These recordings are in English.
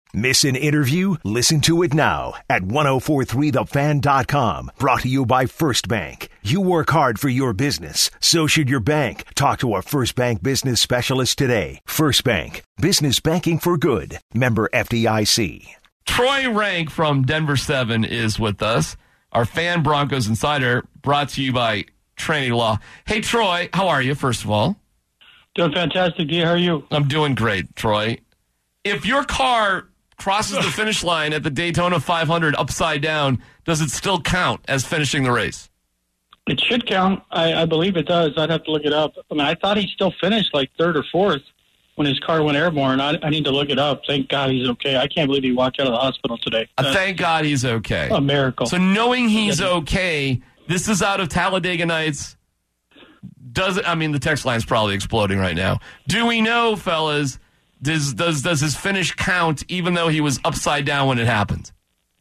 Miss an interview? Listen to it now at 1043thefan.com. Brought to you by First Bank. You work hard for your business. So should your bank. Talk to a First Bank business specialist today. First Bank. Business banking for good. Member FDIC. Troy Rank from Denver 7 is with us. Our Fan Broncos Insider, brought to you by Trinity Law. Hey, Troy, how are you, first of all? Doing fantastic, D. How are you? I'm doing great, Troy. If your car crosses the finish line at the Daytona 500 upside down, does it still count as finishing the race? It should count. I believe it does. I'd have to look it up. I mean, I thought he still finished like third or fourth when his car went airborne. I need to look it up. Thank God he's okay. I can't believe he walked out of the hospital today. Thank God he's okay. A miracle. So knowing he's okay, this is out of Talladega Nights. The text line's probably exploding right now. Do we know, fellas, does his finish count even though he was upside down when it happened?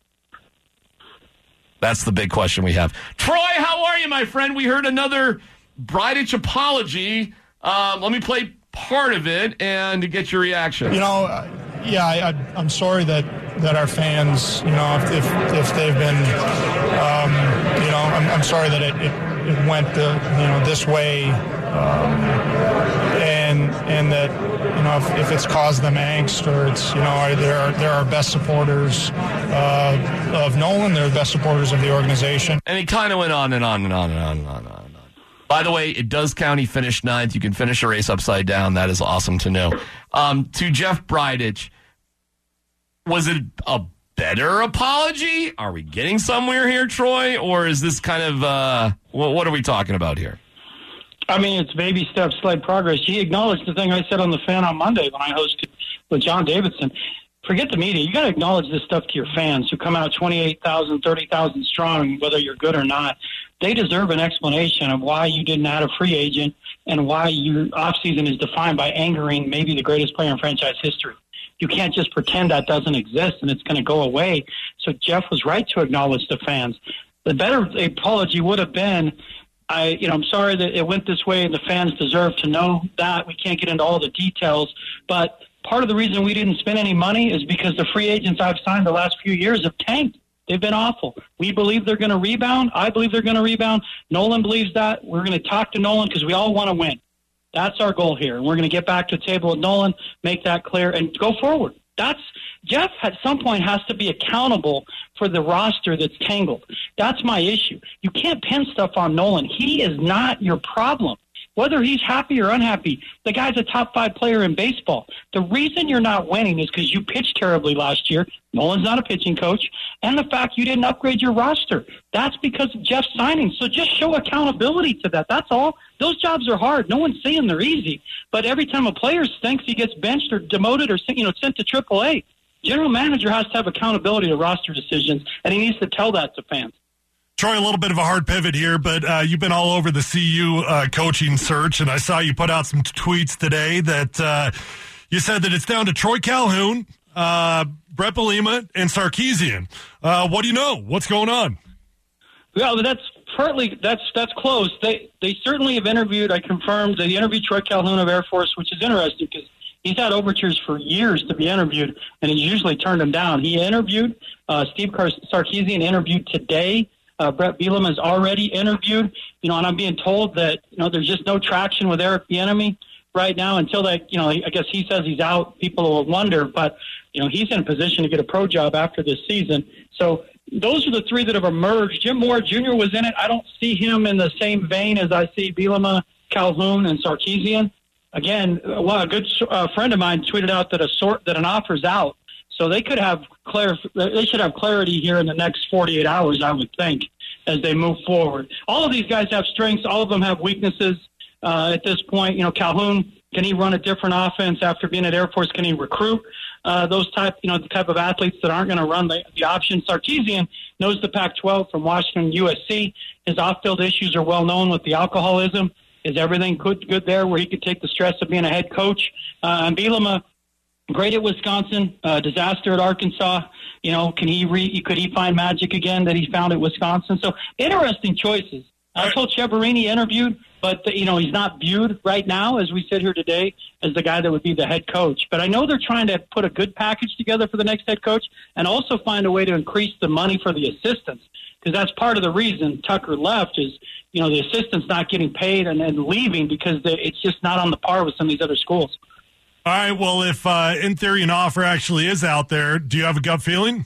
That's the big question we have. Troy, how are you, my friend? We heard another Bridich apology. Let me play part of it and get your reaction. I'm sorry that our fans, if they've been, I'm sorry that it went this way, and that if it's caused them angst, or it's they're our best supporters of Nolan, they're the best supporters of the organization. And he kind of went on and on and on and on and on and on. By the way, it does count. He finished ninth. You can finish a race upside down. That is awesome to know. To Jeff Bridich, was it a better apology? Are we getting somewhere here, Troy? Or is this kind of, what are we talking about here? I mean, it's baby steps, slight progress. He acknowledged the thing I said on the Fan on Monday when I hosted with John Davidson. Forget the media. You got to acknowledge this stuff to your fans who come out 28,000, 30,000 strong, whether you're good or not. They deserve an explanation of why you didn't add a free agent and why your offseason is defined by angering maybe the greatest player in franchise history. You can't just pretend that doesn't exist and it's going to go away. So Jeff was right to acknowledge the fans. The better apology would have been, I'm sorry that it went this way and the fans deserve to know that. We can't get into all the details, but part of the reason we didn't spend any money is because the free agents I've signed the last few years have tanked. They've been awful. We believe they're going to rebound. I believe they're going to rebound. Nolan believes that. We're going to talk to Nolan because we all want to win. That's our goal here. And we're going to get back to the table with Nolan, make that clear, and go forward. Jeff at some point has to be accountable for the roster that's tangled. That's my issue. You can't pin stuff on Nolan. He is not your problem. Whether he's happy or unhappy, the guy's a top 5 player in baseball. The reason you're not winning is because you pitched terribly last year. Nolan's not a pitching coach. And the fact you didn't upgrade your roster. That's because of Jeff's signing. So just show accountability to that. That's all. Those jobs are hard. No one's saying they're easy. But every time a player stinks, he gets benched or demoted or sent to AAA. General manager has to have accountability to roster decisions, and he needs to tell that to fans. Troy, a little bit of a hard pivot here, but you've been all over the CU coaching search, and I saw you put out some tweets today that you said that it's down to Troy Calhoun, Brett Bielema, and Sarkisian. What do you know? What's going on? Well, that's close. They certainly have interviewed. I confirmed they interviewed Troy Calhoun of Air Force, which is interesting because he's had overtures for years to be interviewed, and he's usually turned them down. He interviewed. Steve Sarkisian interviewed today. Brett Bielema is already interviewed, and I'm being told that, there's just no traction with Eric Bieniemy right now until that, I guess he says he's out. People will wonder, but, he's in a position to get a pro job after this season. So those are the three that have emerged. Jim Moore Jr. was in it. I don't see him in the same vein as I see Bielema, Calhoun, and Sarkisian. Again, a good friend of mine tweeted out that an offer's out. So they could have they should have clarity here in the next 48 hours, I would think, as they move forward. All of these guys have strengths. All of them have weaknesses at this point. Calhoun, can he run a different offense after being at Air Force? Can he recruit those type of athletes that aren't going to run the option? Sarkisian knows the Pac-12 from Washington, USC. His off-field issues are well known with the alcoholism. Is everything good there where he could take the stress of being a head coach? And Bielema, great at Wisconsin, disaster at Arkansas. Could he find magic again that he found at Wisconsin? So interesting choices. I told Chiaverini interviewed, but he's not viewed right now, as we sit here today, as the guy that would be the head coach. But I know they're trying to put a good package together for the next head coach and also find a way to increase the money for the assistants, because that's part of the reason Tucker left is, the assistants not getting paid and leaving because it's just not on the par with some of these other schools. All right, well, if in theory an offer actually is out there, do you have a gut feeling?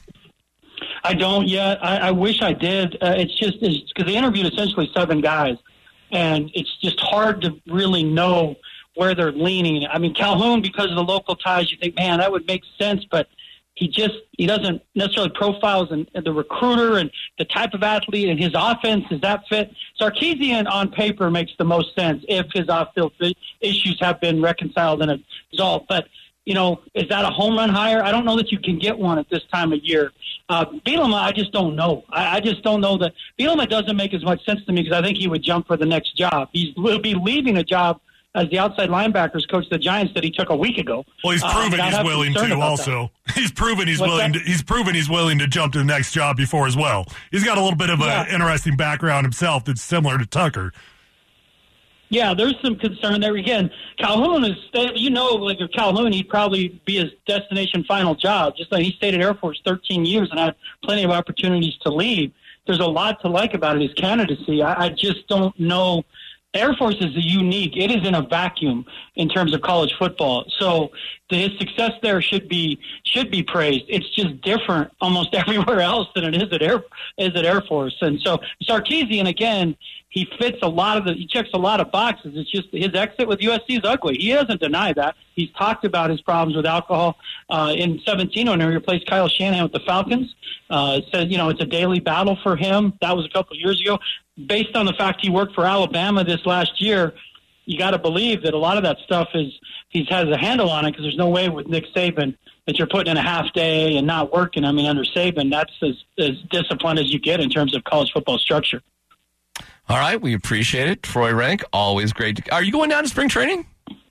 I don't yet. I wish I did. It's because they interviewed essentially 7 guys, and it's just hard to really know where they're leaning. I mean, Calhoun, because of the local ties, you think, man, that would make sense, but he doesn't necessarily profile as the recruiter and the type of athlete and his offense. Does that fit? Sarkisian on paper makes the most sense if his off-field issues have been reconciled and resolved. But, is that a home run hire? I don't know that you can get one at this time of year. Bielema, I just don't know. I just don't know that. Bielema doesn't make as much sense to me because I think he would jump for the next job. He will be leaving a job as the outside linebackers coach of the Giants that he took a week ago. Well, he's proven he's willing to also. That. He's proven he's willing to jump to the next job before as well. He's got a little bit of an interesting background himself that's similar to Tucker. Yeah, there's some concern there. Again, Calhoun is, if Calhoun, he'd probably be his destination final job. Just like he stayed at Air Force 13 years and had plenty of opportunities to leave. There's a lot to like about it, his candidacy. I just don't know. Air Force is unique. It is in a vacuum in terms of college football. So his success there should be praised. It's just different almost everywhere else than it is at Air Force. And so Sarkisian, again, he checks a lot of boxes. It's just his exit with USC is ugly. He doesn't deny that. He's talked about his problems with alcohol in 2017 when he replaced Kyle Shanahan with the Falcons. Said, it's a daily battle for him. That was a couple of years ago. Based on the fact he worked for Alabama this last year, you got to believe that a lot of that stuff he has a handle on it, because there's no way with Nick Saban that you're putting in a half day and not working. I mean, under Saban, that's as disciplined as you get in terms of college football structure. All right, we appreciate it. Troy Renck, always great. Are you going down to spring training?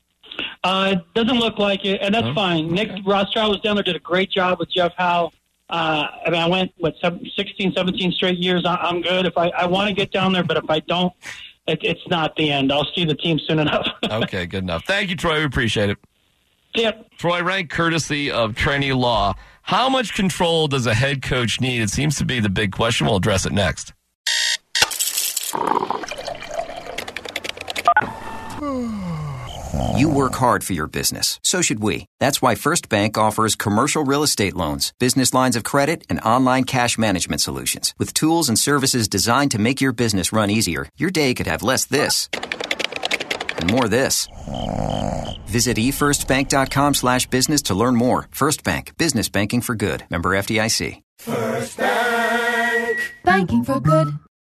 It doesn't look like it, and that's fine. Okay. Nick Rothschild was down there, did a great job with Jeff Howe. I went, 16, 17 straight years. I'm good. If I want to get down there, but if I don't, it's not the end. I'll see the team soon enough. Okay, good enough. Thank you, Troy. We appreciate it. Yep. Troy Renck, courtesy of Trinity Law. How much control does a head coach need? It seems to be the big question. We'll address it next. You work hard for your business. So should we. That's why First Bank offers commercial real estate loans, business lines of credit, and online cash management solutions. With tools and services designed to make your business run easier, your day could have less this and more this. Visit efirstbank.com/business to learn more. First Bank. Business banking for good. Member FDIC. First Bank. Banking for good.